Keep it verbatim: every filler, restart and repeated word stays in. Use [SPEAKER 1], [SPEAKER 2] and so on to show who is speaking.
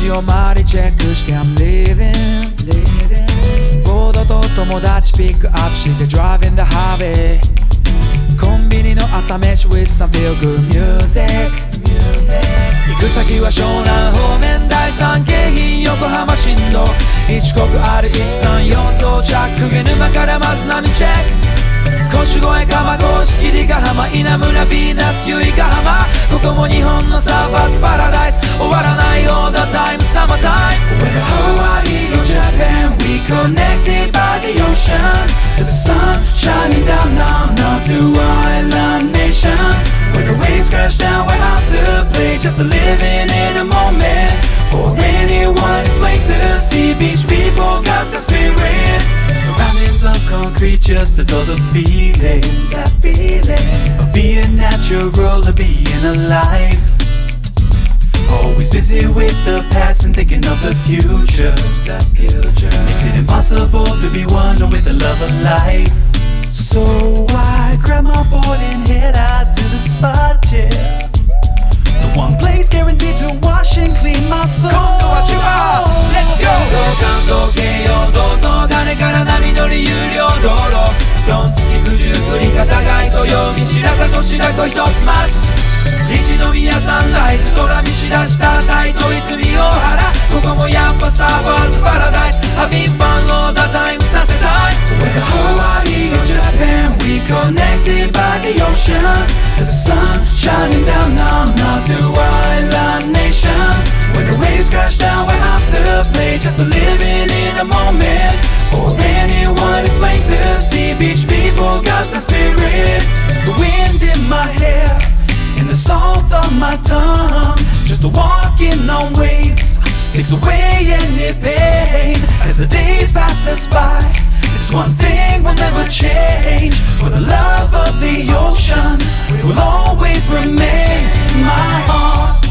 [SPEAKER 1] 街を周りチェックして I'm living ボードと友達ピックアップして Driving the highway コンビニの朝飯 with some feel good music 行く先は湘南方面第三京浜横浜新道一国 アールいちさんよん 到着鵠沼からまず波チェック腰越蒲郷七里ヶ浜稲村ヴィーナス由比ヶ浜ここも日本のサーファーズパラダイス終わらない all the time summertime With Hawaii or Japan we connected by the ocean The sun shining down now now to island nations When the waves crash down we're out to play just living in a moment For anyone it's plain to see beach people got some spirit Surroundings of concrete just adore the feeling That feeling of being natural or being alive Always busy with the past and thinking of the future That future makes it impossible to be one with the love of life So I grab my board and head out to the spot, yeah The one place guaranteed to wash and clean my soul 今度は千葉 Let's go 道環時計用道の種から波乗り有料道路ドンつき九十九里片貝と曜日白里白子一つ待つ一宮サンライズトラビし出したタイと泉大原ここもやっぱサーファーズパラダイス Having fun all the time させたい Whether Hawaii or Japan we connected by the ocean The sun shining down now now to island nations When the waves crash down we're out to play Just living in a moment For anyone it's plain to see Beach people got some spirit The wind in my hair And the salt on my tongue Just walking on waves Takes away any pain As the days pass us by It's one thing will never change For the love of the ocean Will always remain My heart